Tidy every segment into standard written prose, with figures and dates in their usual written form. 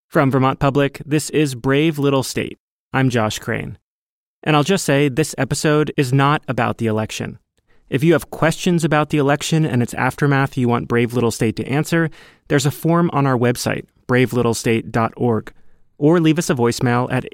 From Vermont Public, this is Brave Little State. I'm Josh Crane. And I'll just say this episode is not about the election. If you have questions about the election and its aftermath you want Brave Little State to answer, there's a form on our website, bravelittlestate.org, or leave us a voicemail at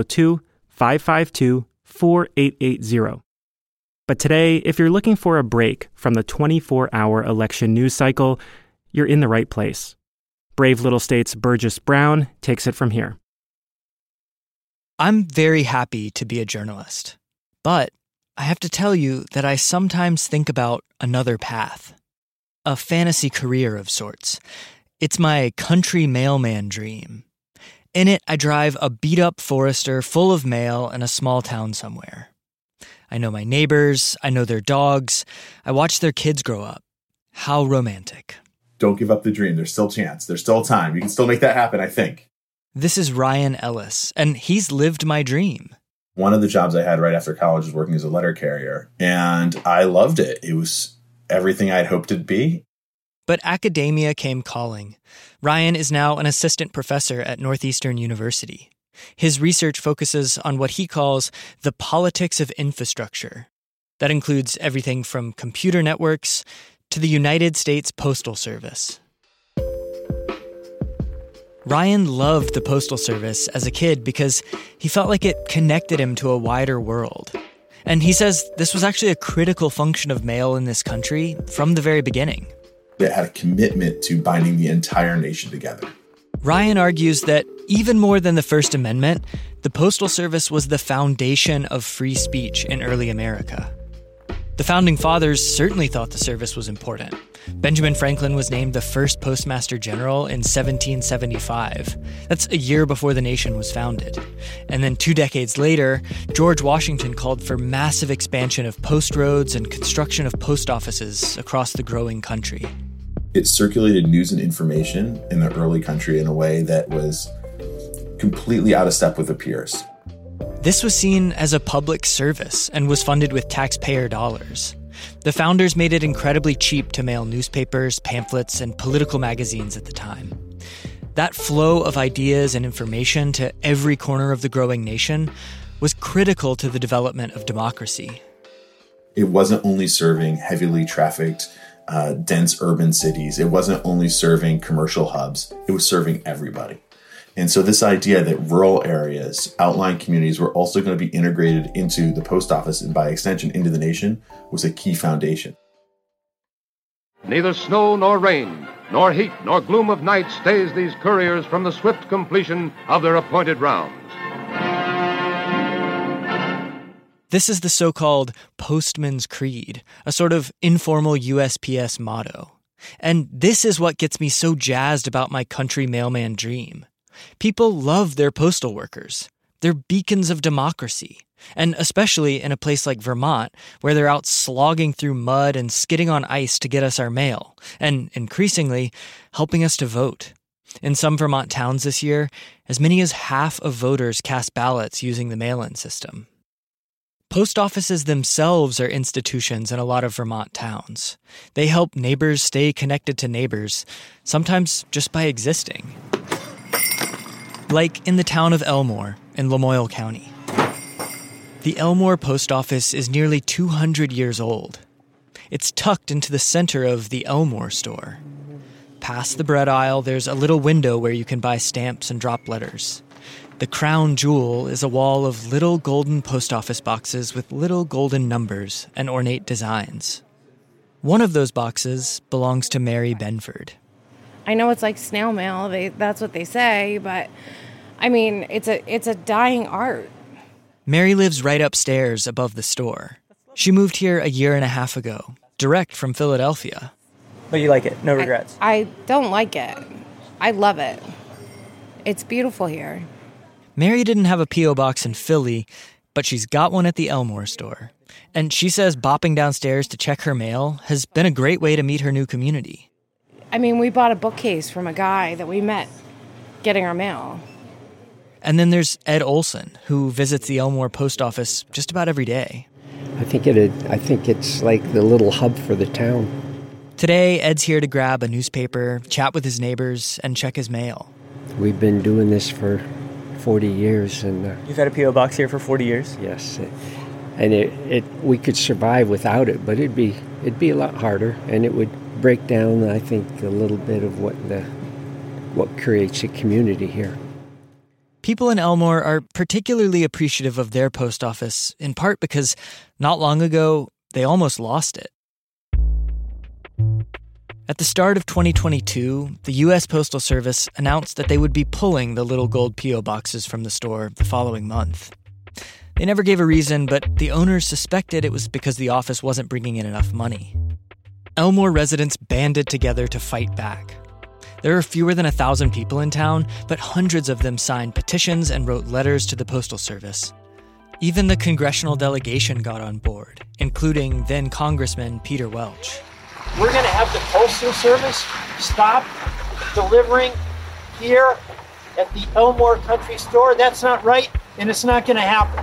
802-552-4880. But today, if you're looking for a break from the 24-hour election news cycle, you're in the right place. Brave Little State's Burgess Brown takes it from here. I'm very happy to be a journalist, but I have to tell you that I sometimes think about another path, a fantasy career of sorts. It's my country mailman dream. In it, I drive a beat-up Forester full of mail in a small town somewhere. I know my neighbors, I know their dogs, I watch their kids grow up. How romantic. Don't give up the dream. There's still a chance. There's still time. You can still make that happen, I think. This is Ryan Ellis, and he's lived my dream. One of the jobs I had right after college was working as a letter carrier, and I loved it. It was everything I'd hoped it'd be. But academia came calling. Ryan is now an assistant professor at Northeastern University. His research focuses on what he calls the politics of infrastructure. That includes everything from computer networks to the United States Postal Service. Ryan loved the Postal Service as a kid because he felt like it connected him to a wider world. And he says this was actually a critical function of mail in this country from the very beginning. It had a commitment to binding the entire nation together. Ryan argues that even more than the First Amendment, the Postal Service was the foundation of free speech in early America. The Founding Fathers certainly thought the service was important. Benjamin Franklin was named the first Postmaster General in 1775. That's a year before the nation was founded. And then 2 decades later, George Washington called for massive expansion of post roads and construction of post offices across the growing country. It circulated news and information in the early country in a way that was completely out of step with the peers. This was seen as a public service and was funded with taxpayer dollars. The founders made it incredibly cheap to mail newspapers, pamphlets, and political magazines at the time. That flow of ideas and information to every corner of the growing nation was critical to the development of democracy. It wasn't only serving heavily trafficked, dense urban cities. It wasn't only serving commercial hubs. It was serving everybody. And so this idea that rural areas, outlying communities were also going to be integrated into the post office and by extension into the nation was a key foundation. Neither snow nor rain, nor heat nor gloom of night stays these couriers from the swift completion of their appointed rounds. This is the so-called Postman's Creed, a sort of informal USPS motto. And this is what gets me so jazzed about my country mailman dream. People love their postal workers. They're beacons of democracy. And especially in a place like Vermont, where they're out slogging through mud and skidding on ice to get us our mail, and increasingly, helping us to vote. In some Vermont towns this year, as many as half of voters cast ballots using the mail-in system. Post offices themselves are institutions in a lot of Vermont towns. They help neighbors stay connected to neighbors, sometimes just by existing. Like in the town of Elmore in Lamoille County. The Elmore post office is nearly 200 years old. It's tucked into the center of the Elmore store. Past the bread aisle, there's a little window where you can buy stamps and drop letters. The crown jewel is a wall of little golden post office boxes with little golden numbers and ornate designs. One of those boxes belongs to Mary Benford. I know it's like snail mail, that's what they say, but I mean, it's a dying art. Mary lives right upstairs above the store. She moved here a year and a half ago, direct from Philadelphia. But you like it, no regrets? I don't like it. I love it. It's beautiful here. Mary didn't have a P.O. box in Philly, but she's got one at the Elmore store. And she says bopping downstairs to check her mail has been a great way to meet her new community. I mean, we bought a bookcase from a guy that we met getting our mail. And then there's Ed Olson, who visits the Elmore post office just about every day. I think it's like the little hub for the town. Today, Ed's here to grab a newspaper, chat with his neighbors, and check his mail. We've been doing this for 40 years. And You've had a P.O. box here for 40 years? yes, and we could survive without it, but it'd be a lot harder, and it would break down, I think, a little bit of what creates a community here. People in Elmore are particularly appreciative of their post office, in part because not long ago, they almost lost it. At the start of 2022, the U.S. Postal Service announced that they would be pulling the little gold P.O. boxes from the store the following month. They never gave a reason, but the owners suspected it was because the office wasn't bringing in enough money. Elmore residents banded together to fight back. There are fewer than 1,000 people in town, but hundreds of them signed petitions and wrote letters to the Postal Service. Even the congressional delegation got on board, including then Congressman Peter Welch. We're going to have the Postal Service stop delivering here at the Elmore Country Store. That's not right, and it's not going to happen.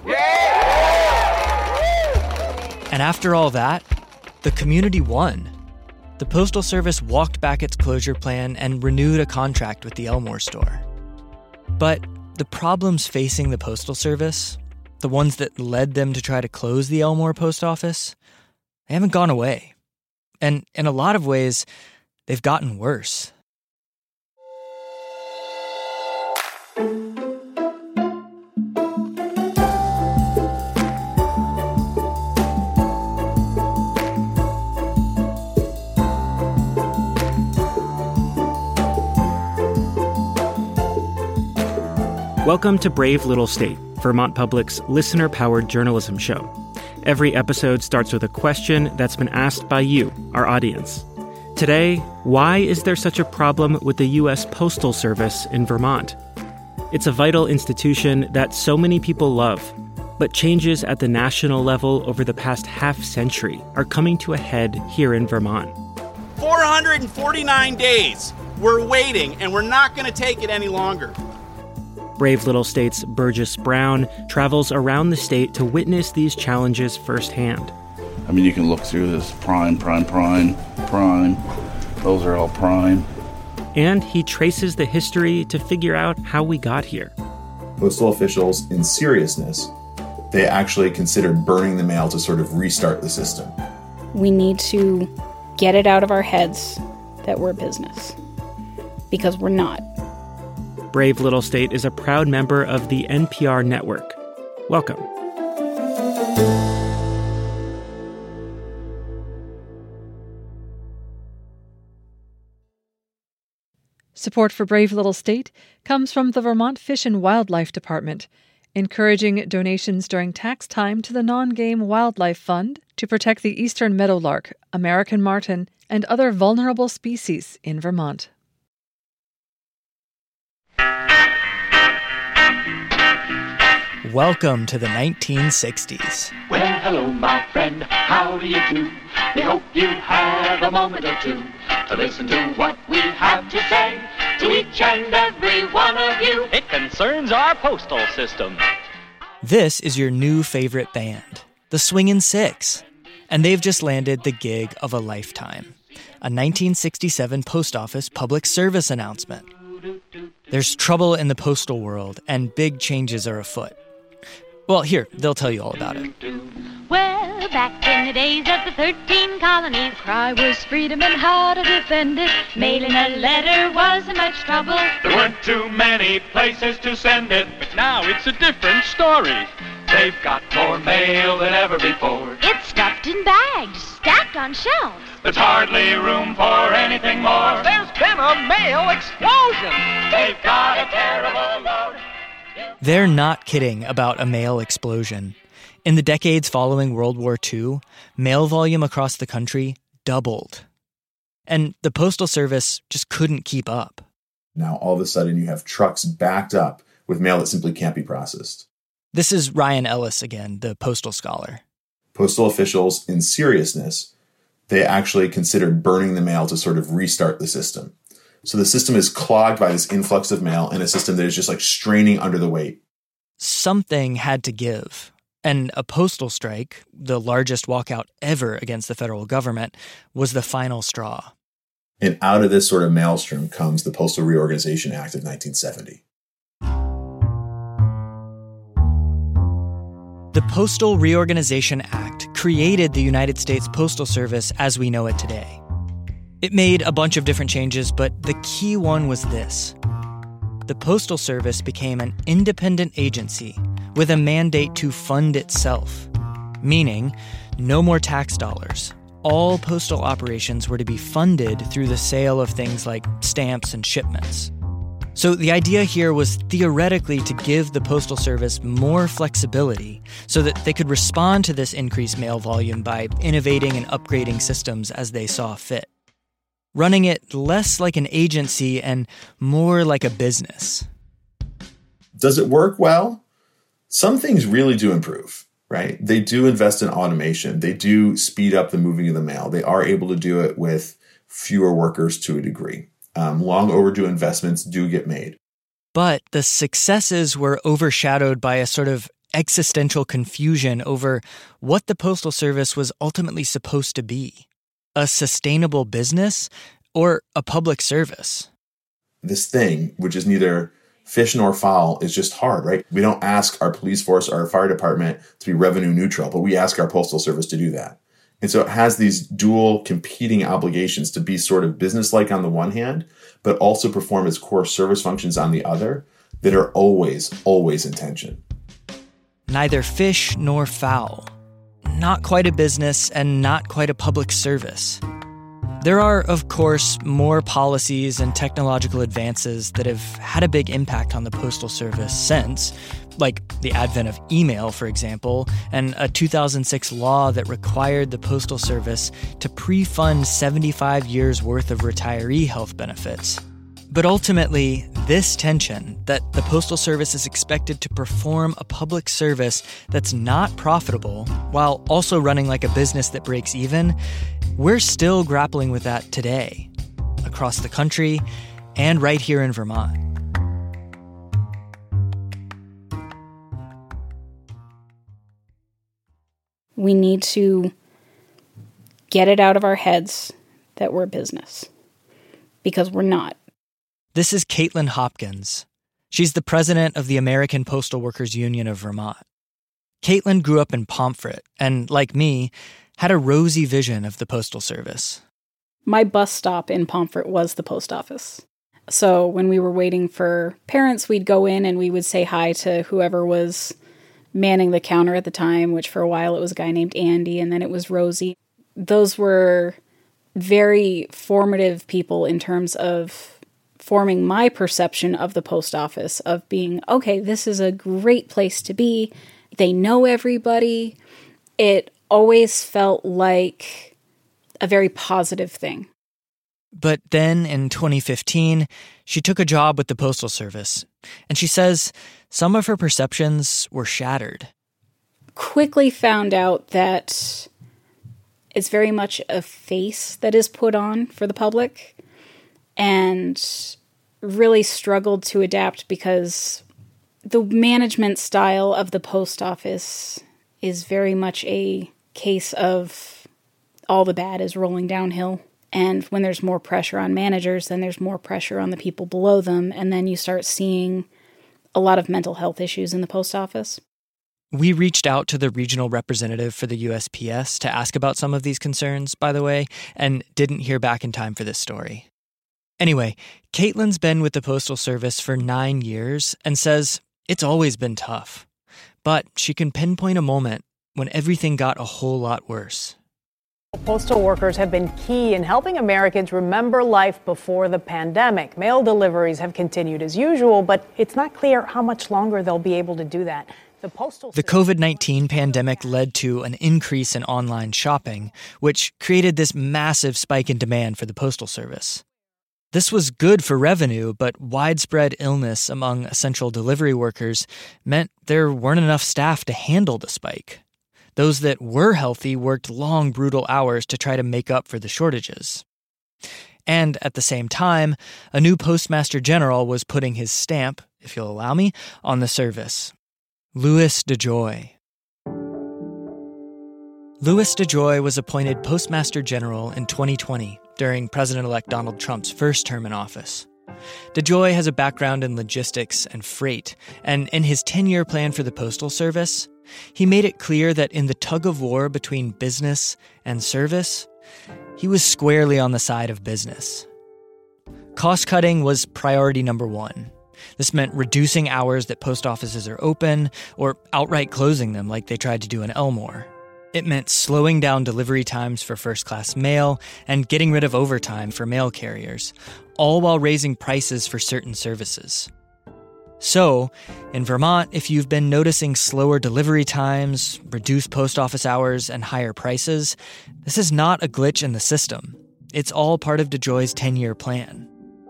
And after all that, the community won. The Postal Service walked back its closure plan and renewed a contract with the Elmore store. But the problems facing the Postal Service, the ones that led them to try to close the Elmore post office, they haven't gone away. And in a lot of ways, they've gotten worse. Welcome to Brave Little State, Vermont Public's listener-powered journalism show. Every episode starts with a question that's been asked by you, our audience. Today, why is there such a problem with the U.S. Postal Service in Vermont? It's a vital institution that so many people love, but changes at the national level over the past half-century are coming to a head here in Vermont. 449 days. We're waiting, and we're not going to take it any longer. Brave Little State's Burgess Brown travels around the state to witness these challenges firsthand. I mean, you can look through this prime. Those are all prime. And he traces the history to figure out how we got here. Postal officials, in seriousness, they actually considered burning the mail to sort of restart the system. We need to get it out of our heads that we're business, because we're not. Brave Little State is a proud member of the NPR network. Welcome. Support for Brave Little State comes from the Vermont Fish and Wildlife Department, encouraging donations during tax time to the Non-Game Wildlife Fund to protect the eastern meadowlark, American martin, and other vulnerable species in Vermont. Welcome to the 1960s. Well, hello, my friend, how do you do? We hope you have a moment or two to listen to what we have to say to each and every one of you. It concerns our postal system. This is your new favorite band, the Swingin' Six, and they've just landed the gig of a lifetime, a 1967 post office public service announcement. There's trouble in the postal world, and big changes are afoot. Well, here, they'll tell you all about it. Well, back in the days of the 13 colonies, cry was freedom and how to defend it. Mailing a letter wasn't much trouble. There weren't too many places to send it. But now it's a different story. They've got more mail than ever before. It's stuffed in bags, stacked on shelves. There's hardly room for anything more. There's been a mail explosion. They've got a terrible load. They're not kidding about a mail explosion. In the decades following World War II, mail volume across the country doubled. And the Postal Service just couldn't keep up. Now, all of a sudden, you have trucks backed up with mail that simply can't be processed. This is Ryan Ellis again, the postal scholar. Postal officials, in seriousness, they actually considered burning the mail to sort of restart the system. So the system is clogged by this influx of mail in a system that is just like straining under the weight. Something had to give. And a postal strike, the largest walkout ever against the federal government, was the final straw. And out of this sort of maelstrom comes the Postal Reorganization Act of 1970. The Postal Reorganization Act created the United States Postal Service as we know it today. It made a bunch of different changes, but the key one was this. The Postal Service became an independent agency with a mandate to fund itself, meaning no more tax dollars. All postal operations were to be funded through the sale of things like stamps and shipments. So the idea here was theoretically to give the Postal Service more flexibility so that they could respond to this increased mail volume by innovating and upgrading systems as they saw fit, running it less like an agency and more like a business. Does it work well? Some things really do improve. Right? They do invest in automation. They do speed up the moving of the mail. They are able to do it with fewer workers to a degree. Long overdue investments do get made. But the successes were overshadowed by a sort of existential confusion over what the Postal Service was ultimately supposed to be. A sustainable business or a public service? This thing, which is neither fish nor fowl, is just hard, right? We don't ask our police force or our fire department to be revenue neutral, but we ask our postal service to do that. And so it has these dual competing obligations to be sort of business-like on the one hand, but also perform its core service functions on the other that are always, always in tension. Neither fish nor fowl. Not quite a business and not quite a public service. There are, of course, more policies and technological advances that have had a big impact on the Postal Service since, like the advent of email, for example, and a 2006 law that required the Postal Service to pre-fund 75 years' worth of retiree health benefits. But ultimately, this tension that the Postal Service is expected to perform a public service that's not profitable while also running like a business that breaks even, we're still grappling with that today, across the country and right here in Vermont. We need to get it out of our heads that we're a business, because we're not. This is Caitlin Hopkins. She's the president of the American Postal Workers Union of Vermont. Caitlin grew up in Pomfret and, like me, had a rosy vision of the Postal Service. My bus stop in Pomfret was the post office. So when we were waiting for parents, we'd go in and we would say hi to whoever was manning the counter at the time, which for a while it was a guy named Andy, and then it was Rosie. Those were very formative people in terms of forming my perception of the post office, of being, okay, this is a great place to be. They know everybody. It always felt like a very positive thing. But then in 2015, she took a job with the Postal Service, and she says some of her perceptions were shattered. Quickly found out that it's very much a face that is put on for the public, and really struggled to adapt because the management style of the post office is very much a case of all the bad is rolling downhill. And when there's more pressure on managers, then there's more pressure on the people below them. And then you start seeing a lot of mental health issues in the post office. We reached out to the regional representative for the USPS to ask about some of these concerns, by the way, and didn't hear back in time for this story. Anyway, Caitlin's been with the Postal Service for 9 years and says it's always been tough. But she can pinpoint a moment when everything got a whole lot worse. Postal workers have been key in helping Americans remember life before the pandemic. Mail deliveries have continued as usual, but it's not clear how much longer they'll be able to do that. The COVID-19 pandemic led to an increase in online shopping, which created this massive spike in demand for the Postal Service. This was good for revenue, but widespread illness among essential delivery workers meant there weren't enough staff to handle the spike. Those that were healthy worked long, brutal hours to try to make up for the shortages. And at the same time, a new Postmaster General was putting his stamp, if you'll allow me, on the service. Louis DeJoy. Louis DeJoy was appointed Postmaster General in 2020, during President-elect Donald Trump's first term in office. DeJoy has a background in logistics and freight, and in his 10-year plan for the Postal Service, he made it clear that in the tug-of-war between business and service, he was squarely on the side of business. Cost-cutting was priority number one. This meant reducing hours that post offices are open, or outright closing them like they tried to do in Elmore. It meant slowing down delivery times for first-class mail and getting rid of overtime for mail carriers, all while raising prices for certain services. So, in Vermont, if you've been noticing slower delivery times, reduced post office hours, and higher prices, this is not a glitch in the system. It's all part of DeJoy's 10-year plan.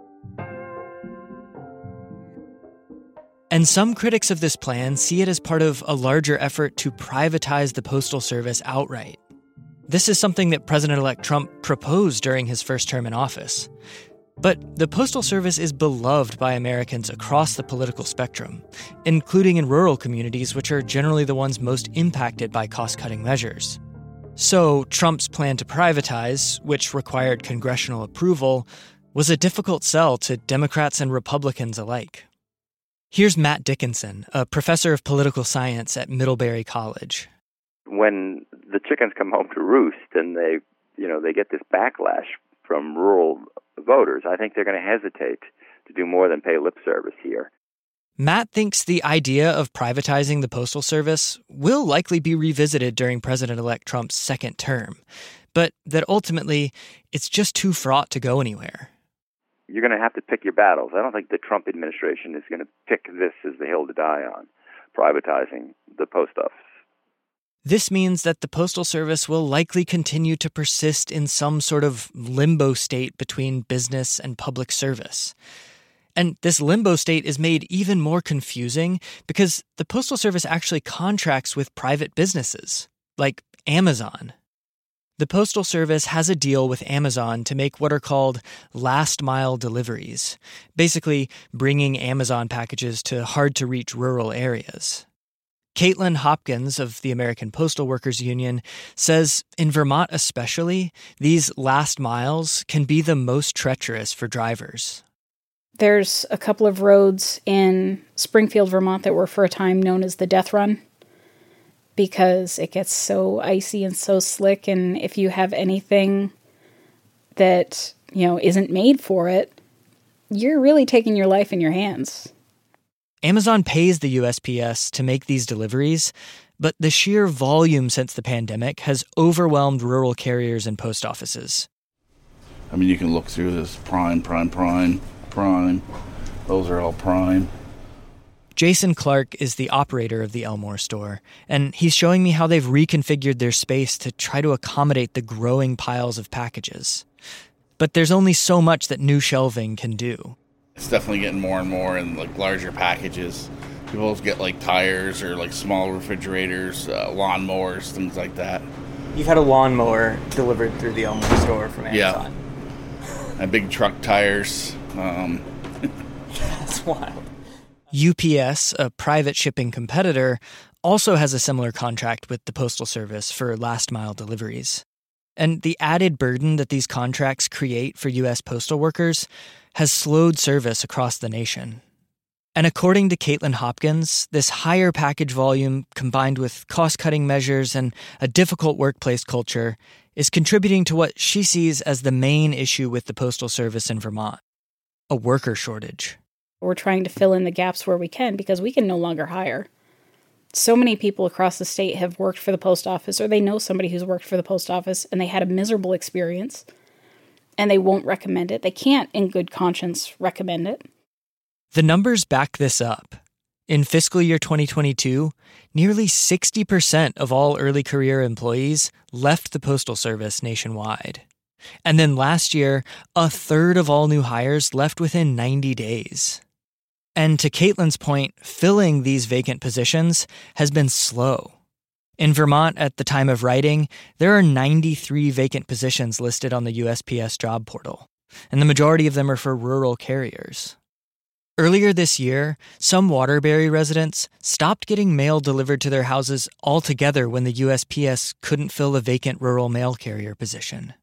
And some critics of this plan see it as part of a larger effort to privatize the Postal Service outright. This is something that President-elect Trump proposed during his first term in office. But the Postal Service is beloved by Americans across the political spectrum, including in rural communities, which are generally the ones most impacted by cost-cutting measures. So Trump's plan to privatize, which required congressional approval, was a difficult sell to Democrats and Republicans alike. Here's Matt Dickinson, a professor of political science at Middlebury College. When the chickens come home to roost and they get this backlash from rural voters, I think they're going to hesitate to do more than pay lip service here. Matt thinks the idea of privatizing the Postal Service will likely be revisited during President-elect Trump's second term, but that ultimately it's just too fraught to go anywhere. You're going to have to pick your battles. I don't think the Trump administration is going to pick this as the hill to die on, privatizing the post office. This means that the Postal Service will likely continue to persist in some sort of limbo state between business and public service. And this limbo state is made even more confusing because the Postal Service actually contracts with private businesses, like Amazon. The Postal Service has a deal with Amazon to make what are called last-mile deliveries, basically bringing Amazon packages to hard-to-reach rural areas. Caitlin Hopkins of the American Postal Workers Union says in Vermont especially, these last miles can be the most treacherous for drivers. There's a couple of roads in Springfield, Vermont that were for a time known as the Death Run because it gets so icy and so slick, and if you have anything that, isn't made for it, you're really taking your life in your hands. Amazon pays the USPS to make these deliveries, but the sheer volume since the pandemic has overwhelmed rural carriers and post offices. I mean, you can look through this prime. Those are all prime. Jason Clark is the operator of the Elmore store, and he's showing me how they've reconfigured their space to try to accommodate the growing piles of packages. But there's only so much that new shelving can do. It's definitely getting more and more in larger packages. People get tires or small refrigerators, lawnmowers, things like that. You've had a lawnmower delivered through the Elmore store from Amazon. Yeah, and big truck tires. That's wild. UPS, a private shipping competitor, also has a similar contract with the Postal Service for last-mile deliveries. And the added burden that these contracts create for U.S. postal workers has slowed service across the nation. And according to Caitlin Hopkins, this higher package volume, combined with cost-cutting measures and a difficult workplace culture, is contributing to what she sees as the main issue with the Postal Service in Vermont: a worker shortage. We're trying to fill in the gaps where we can because we can no longer hire. So many people across the state have worked for the post office, or they know somebody who's worked for the post office, and they had a miserable experience, and they won't recommend it. They can't, in good conscience, recommend it. The numbers back this up. In fiscal year 2022, nearly 60% of all early career employees left the Postal Service nationwide. And then last year, a third of all new hires left within 90 days. And to Caitlin's point, filling these vacant positions has been slow. In Vermont, at the time of writing, there are 93 vacant positions listed on the USPS job portal, and the majority of them are for rural carriers. Earlier this year, some Waterbury residents stopped getting mail delivered to their houses altogether when the USPS couldn't fill a vacant rural mail carrier position.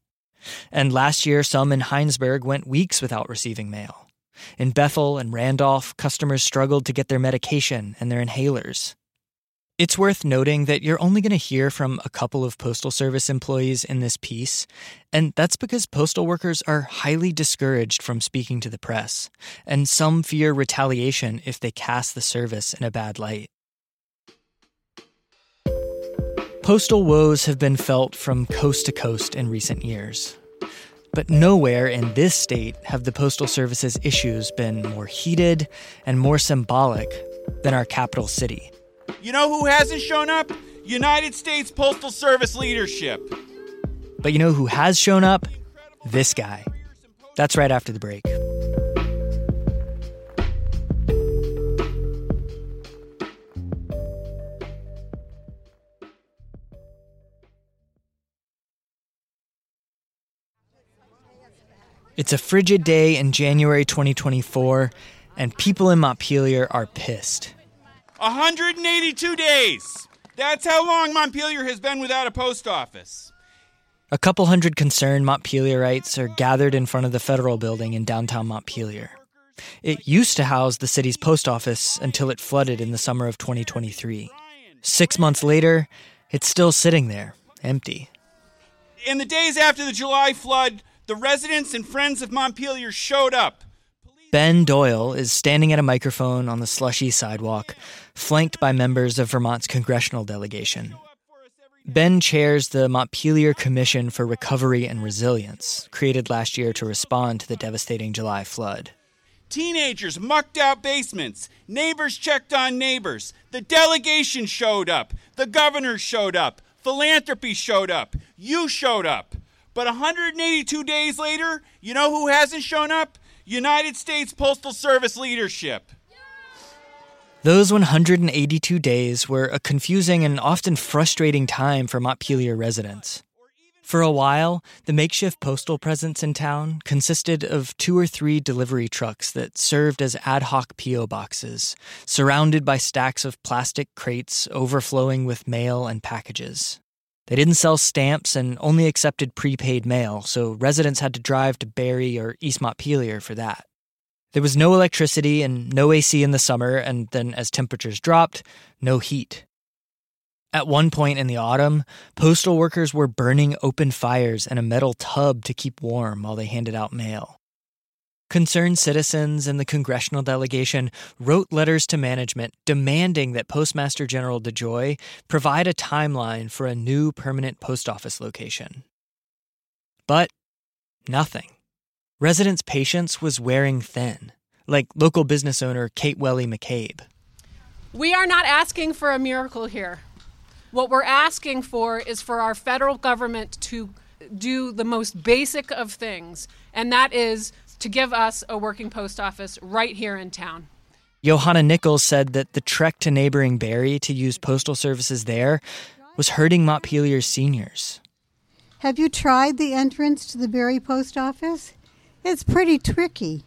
And last year, some in Heinsberg went weeks without receiving mail. In Bethel and Randolph, customers struggled to get their medication and their inhalers. It's worth noting that you're only going to hear from a couple of Postal Service employees in this piece, and that's because postal workers are highly discouraged from speaking to the press, and some fear retaliation if they cast the service in a bad light. Postal woes have been felt from coast to coast in recent years. But nowhere in this state have the Postal Service's issues been more heated and more symbolic than our capital city. You know who hasn't shown up? United States Postal Service leadership. But you know who has shown up? This guy. That's right after the break. It's a frigid day in January 2024, and people in Montpelier are pissed. 182 days! That's how long Montpelier has been without a post office. A couple hundred concerned Montpelierites are gathered in front of the Federal Building in downtown Montpelier. It used to house the city's post office until it flooded in the summer of 2023. 6 months later, it's still sitting there, empty. In the days after the July flood, the residents and friends of Montpelier showed up. Ben Doyle is standing at a microphone on the slushy sidewalk, flanked by members of Vermont's congressional delegation. Ben chairs the Montpelier Commission for Recovery and Resilience, created last year to respond to the devastating July flood. Teenagers mucked out basements. Neighbors checked on neighbors. The delegation showed up. The governor showed up. Philanthropy showed up. You showed up. But 182 days later, you know who hasn't shown up? United States Postal Service leadership. Those 182 days were a confusing and often frustrating time for Montpelier residents. For a while, the makeshift postal presence in town consisted of 2 or 3 delivery trucks that served as ad hoc P.O. boxes, surrounded by stacks of plastic crates overflowing with mail and packages. They didn't sell stamps and only accepted prepaid mail, so residents had to drive to Barre or East Montpelier for that. There was no electricity and no AC in the summer, and then as temperatures dropped, no heat. At one point in the autumn, postal workers were burning open fires in a metal tub to keep warm while they handed out mail. Concerned citizens and the congressional delegation wrote letters to management demanding that Postmaster General DeJoy provide a timeline for a new permanent post office location. But nothing. Residents' patience was wearing thin, like local business owner Kate Welly McCabe. We are not asking for a miracle here. What we're asking for is for our federal government to do the most basic of things, and that is to give us a working post office right here in town. Johanna Nichols said that the trek to neighboring Barre to use postal services there was hurting Montpelier's seniors. Have you tried the entrance to the Barre post office? It's pretty tricky.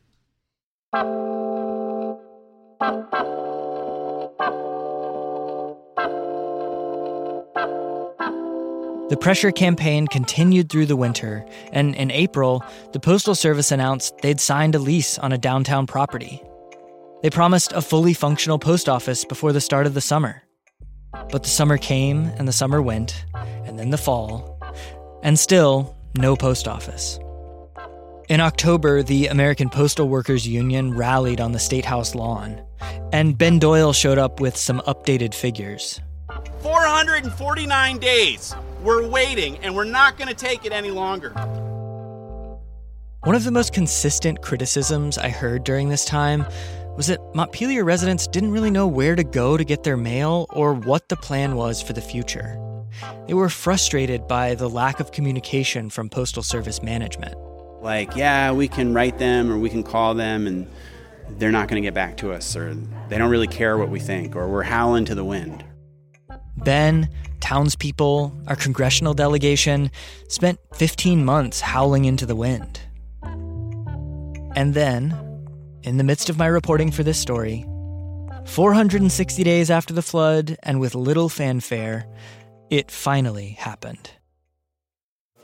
The pressure campaign continued through the winter, and in April, the Postal Service announced they'd signed a lease on a downtown property. They promised a fully functional post office before the start of the summer. But the summer came, and the summer went, and then the fall, and still no post office. In October, the American Postal Workers Union rallied on the State House lawn, and Ben Doyle showed up with some updated figures. 449 days. We're waiting, and we're not going to take it any longer. One of the most consistent criticisms I heard during this time was that Montpelier residents didn't really know where to go to get their mail or what the plan was for the future. They were frustrated by the lack of communication from Postal Service management. Like, yeah, we can write them or we can call them and they're not going to get back to us, or they don't really care what we think, or we're howling to the wind. Ben, townspeople, our congressional delegation spent 15 months howling into the wind. And then, in the midst of my reporting for this story, 460 days after the flood and with little fanfare, it finally happened.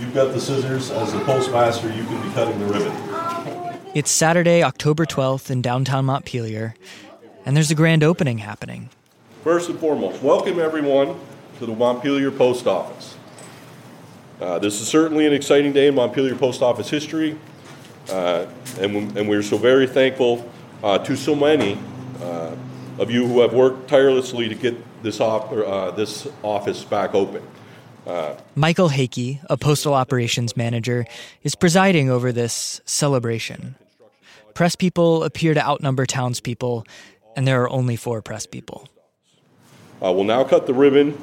you've got the scissors. As the postmaster, you can be cutting the ribbon. It's Saturday, October 12th in downtown Montpelier, and there's a grand opening happening. First and foremost, welcome everyone to the Montpelier Post Office. This is certainly an exciting day in Montpelier Post Office history, and we're so very thankful to so many of you who have worked tirelessly to get this office back open. Michael Hakey, a postal operations manager, is presiding over this celebration. Press people appear to outnumber townspeople, and there are only 4 press people. We'll now cut the ribbon,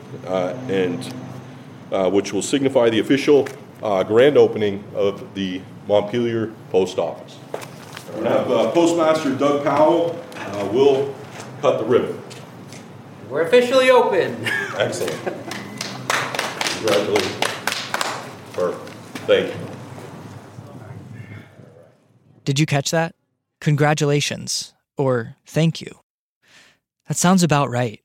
which will signify the official grand opening of the Montpelier Post Office. We'll have Postmaster Doug Powell will cut the ribbon. We're officially open. Excellent. Congratulations. Perfect. Thank you. Did you catch that? Congratulations, or thank you. That sounds about right.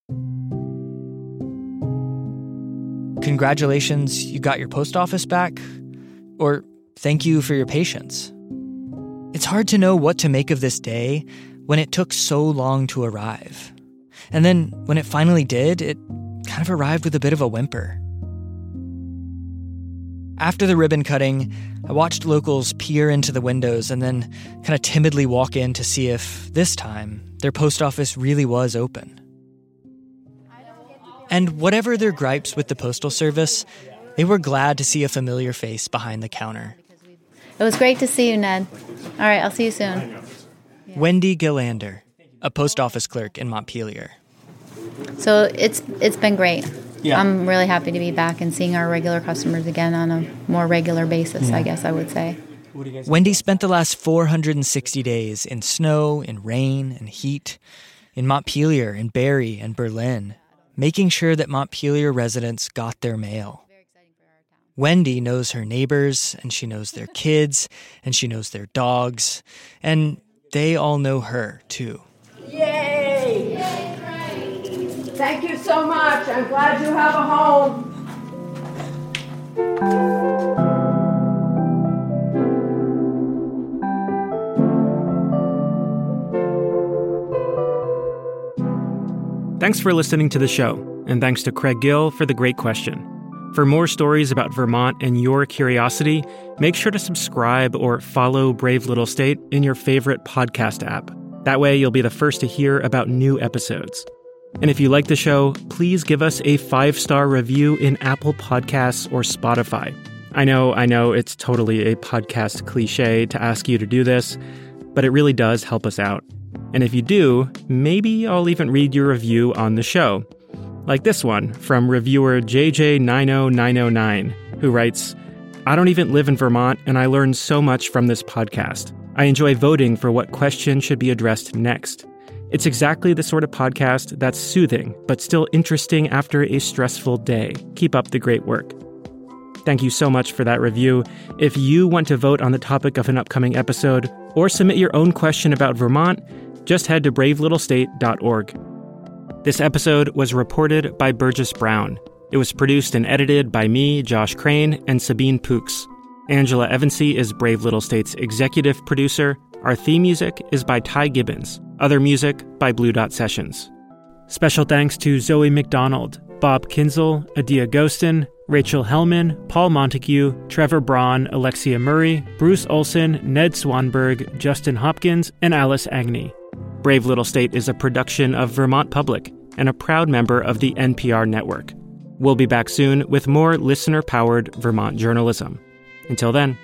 Congratulations, you got your post office back, or thank you for your patience. It's hard to know what to make of this day when it took so long to arrive. And then when it finally did, it kind of arrived with a bit of a whimper. After the ribbon cutting, I watched locals peer into the windows and then kind of timidly walk in to see if, this time, their post office really was open. And whatever their gripes with the Postal Service, they were glad to see a familiar face behind the counter. It was great to see you, Ned. All right, I'll see you soon. Wendy Gillander, a post office clerk in Montpelier. So it's been great. Yeah. I'm really happy to be back and seeing our regular customers again on a more regular basis, I guess I would say. Wendy spent the last 460 days in snow, in rain, and heat, in Montpelier, in Barrie, and Berlin, making sure that Montpelier residents got their mail. Wendy knows her neighbors, and she knows their kids, and she knows their dogs, and they all know her, too. Yay! Thank you so much. I'm glad you have a home. Thanks for listening to the show, and thanks to Craig Gill for the great question. For more stories about Vermont and your curiosity, make sure to subscribe or follow Brave Little State in your favorite podcast app. That way, you'll be the first to hear about new episodes. And if you like the show, please give us a 5-star review in Apple Podcasts or Spotify. I know, it's totally a podcast cliche to ask you to do this, but it really does help us out. And if you do, maybe I'll even read your review on the show. Like this one from reviewer JJ90909, who writes, I don't even live in Vermont, and I learned so much from this podcast. I enjoy voting for what question should be addressed next. It's exactly the sort of podcast that's soothing, but still interesting after a stressful day. Keep up the great work. Thank you so much for that review. If you want to vote on the topic of an upcoming episode or submit your own question about Vermont, just head to bravelittlestate.org. This episode was reported by Burgess Brown. It was produced and edited by me, Josh Crane, and Sabine Pooks. Angela Evansy is Brave Little State's executive producer. Our theme music is by Ty Gibbons. Other music by Blue Dot Sessions. Special thanks to Zoe McDonald, Bob Kinzel, Adia Ghostin, Rachel Hellman, Paul Montague, Trevor Braun, Alexia Murray, Bruce Olson, Ned Swanberg, Justin Hopkins, and Alice Agnew. Brave Little State is a production of Vermont Public and a proud member of the NPR network. We'll be back soon with more listener-powered Vermont journalism. Until then.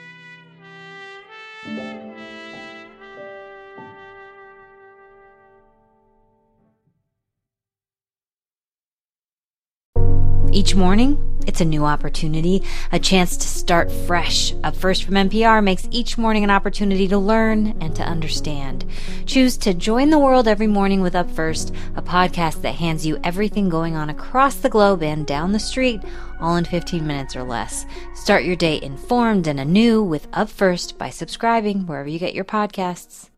Each morning, it's a new opportunity, a chance to start fresh. Up First from NPR makes each morning an opportunity to learn and to understand. Choose to join the world every morning with Up First, a podcast that hands you everything going on across the globe and down the street, all in 15 minutes or less. Start your day informed and anew with Up First by subscribing wherever you get your podcasts.